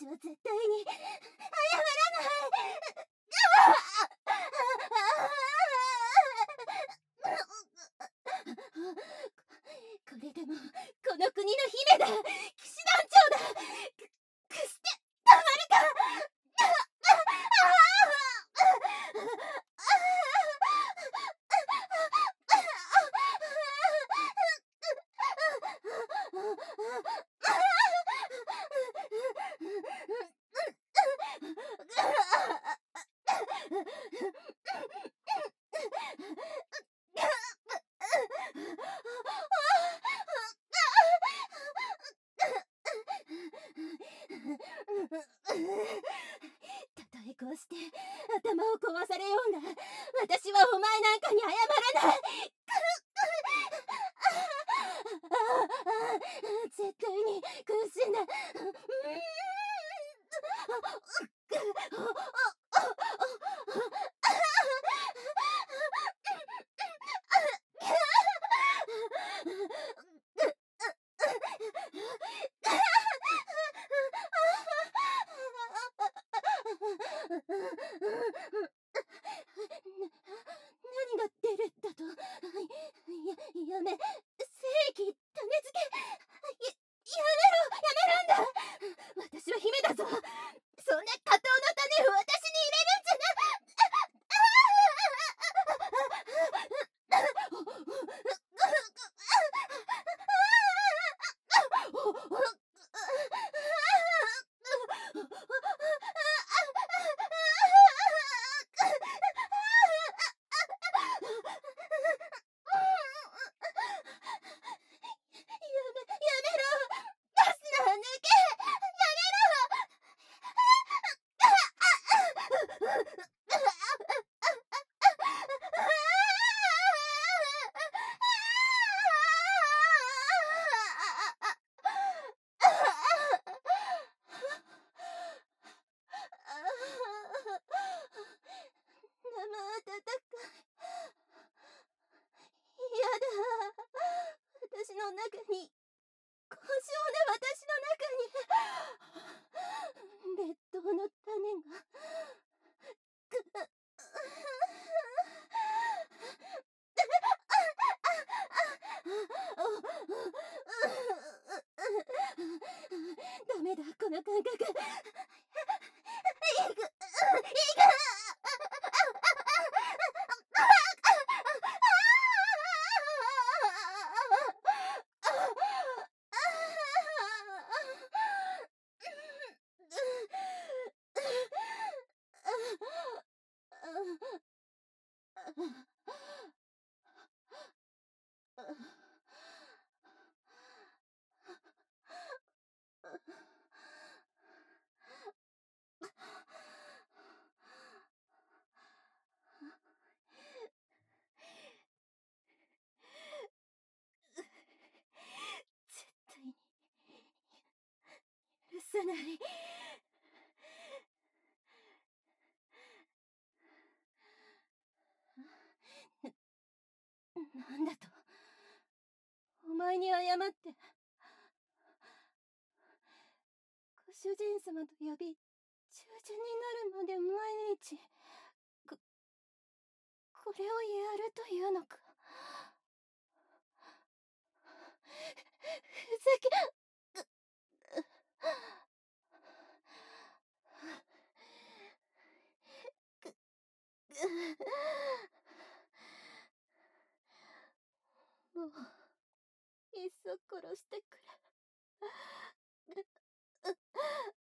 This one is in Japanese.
私は絶対に謝らない。これでもこの国の姫だ。騎士団長だ。くしてたまるか。たとえこうして頭を壊されようが、私はお前なんかに謝らない。絶対に苦しんだ。何が出るだと。やめ、正義、種付け、やめろんだ。私は姫だぞ。そんな下等な種を私に入れるんじゃな。生温かい。やだ。私の中に、高尚な私の中に、劣等の種が。ダメだ、この感覚。いく。絶対に許さない。なんだと。お前に謝って、ご主人様と呼び、忠臣になるまで毎日、これをやるというのか。ふざけ。もういっそ殺してくれ。